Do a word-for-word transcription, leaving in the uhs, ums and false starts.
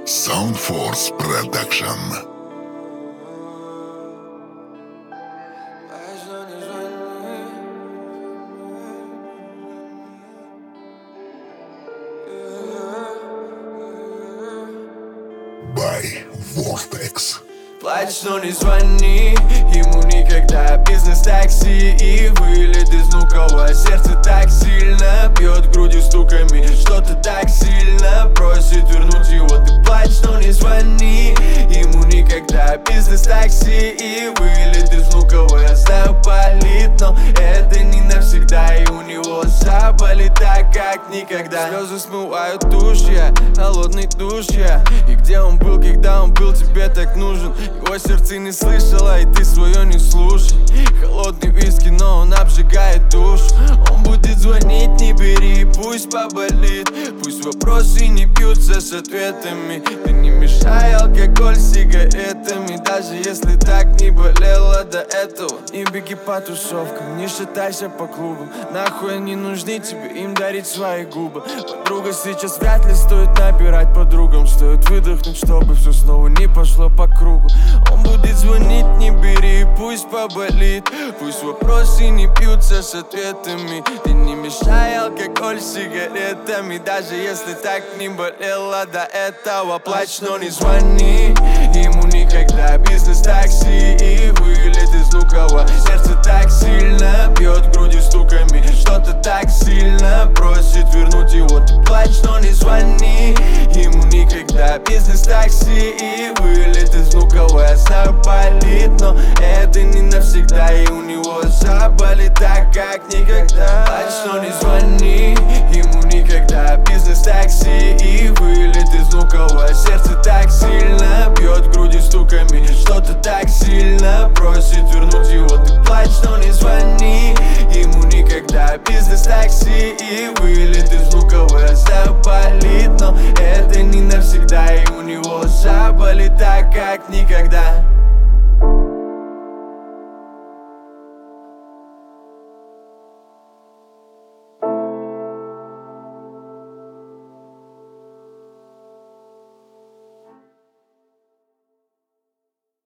Soundforce Production. By Vortex. Плачь, но не звони ему никогда. Бизнес-такси и вылет из внукового. Сердце так сильно бьет грудью стуками. Что-то так сильно просит вернуть его. Ты плачь, но не звони ему никогда. Бизнес-такси и вылет из внукового. Я знаю, болит, но это не навсегда. И у него заболит так, как никогда. Слезы смывают душ, я холодный душ, я. И где он был, когда он был тебе так нужен? Его сердце не слышало, и ты свое не слушай. Холодный виски, но он обжигает душу. Он будет звонить, не бери, пусть поболит. Пусть вопросы не бьются с ответами. Ты не мешай алкоголь с сигаретами. Даже если так не болело до этого. Не беги по тусовкам, не шатайся по клубам. Нахуй они нужны тебе, им дарить свои губы. Подруга, сейчас вряд ли стоит набирать подругам. Стоит выдохнуть, чтобы все снова не пошло по кругу. Он будет звонить, не бери, пусть поболит. Пусть вопросы не бьются с ответами. Ты не мешай алкоголь с сигаретами. Даже если так не болело до этого. Плачь, но не звони ему никогда. Бизнес-такси и вылет из внукового. Сердце так сильно бьет грудью стуками. Что-то так сильно просит вернуть его. Ты плачь, но не звони ему никогда. Бизнес-такси и вылет из внукового. Я знаю, болит, но это не навсегда. И у него заболит так, как никогда. Плачь, но не звони ему никогда. Бизнес-такси и вылет из внукового. Сердце так сильно бьет грудью стуками. Что-то так сильно просит вернуть его. Ты плачь, но не звони ему никогда. Бизнес-такси и вылет из внукового. Я знаю, болит, но это не навсегда. И у него заболит так, как никогда.